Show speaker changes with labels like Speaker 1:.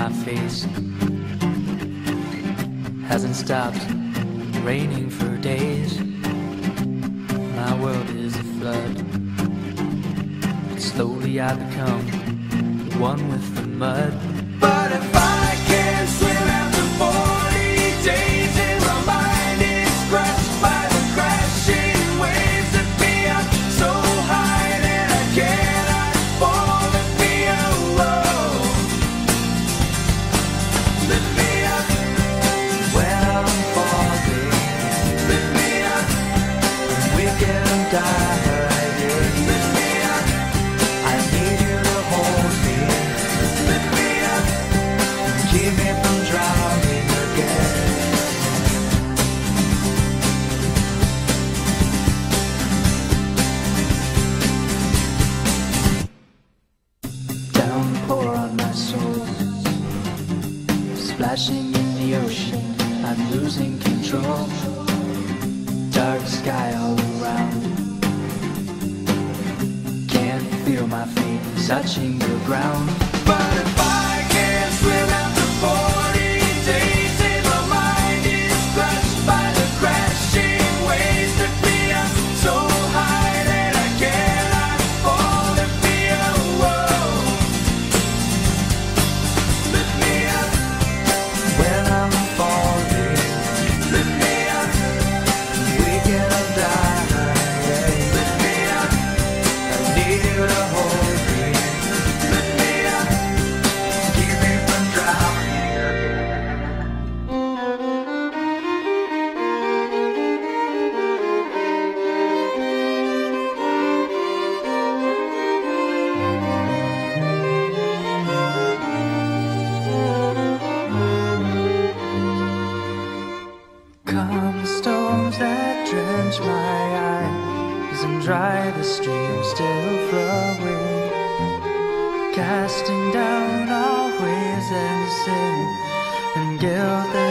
Speaker 1: my face. Hasn't stopped raining for days. My world is a flood. Slowly I become one with the mud. But if I can't swim after 40 days and my mind is crushed by the crashing waves that me up so high that I cannot fall, lift me up, whoa. Lift me up when I'm falling. Lift me up when we can die. Lift me up, I need you to hold me. Lift me up, keep me from drowning again. Downpour on my soul, splashing in the ocean, I'm losing control. Dark sky all around, can't feel my feet touching the ground. But if I can't swim after 40 days and my mind is crushed by the crashing waves that me up so high that I cannot fall, lift me up, whoa. Lift me up when I'm falling. Lift me up, we can die. Lift me up, I need you to hold me. Lift me up, keep me from drowning Calm the storms that drench my eyes and dry the stream still flowing, casting down all ways and sin and guilt that